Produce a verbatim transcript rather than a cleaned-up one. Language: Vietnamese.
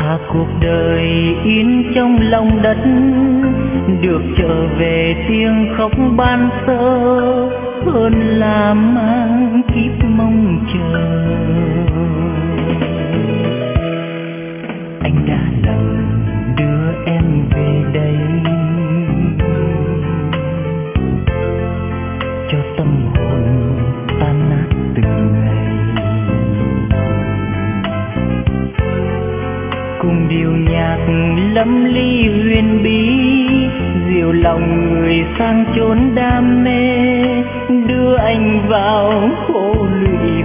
thà cuộc đời in trong lòng đất, được trở về tiếng khóc ban sơ hơn là mang kiếp mong chờ. Anh đã lầm đưa em về đây, cho tâm hồn tan nát từng ngày, cùng điệu nhạc lâm ly huyền bí, dịu lòng người sang chốn đam mê, đưa anh vào khổ lụy.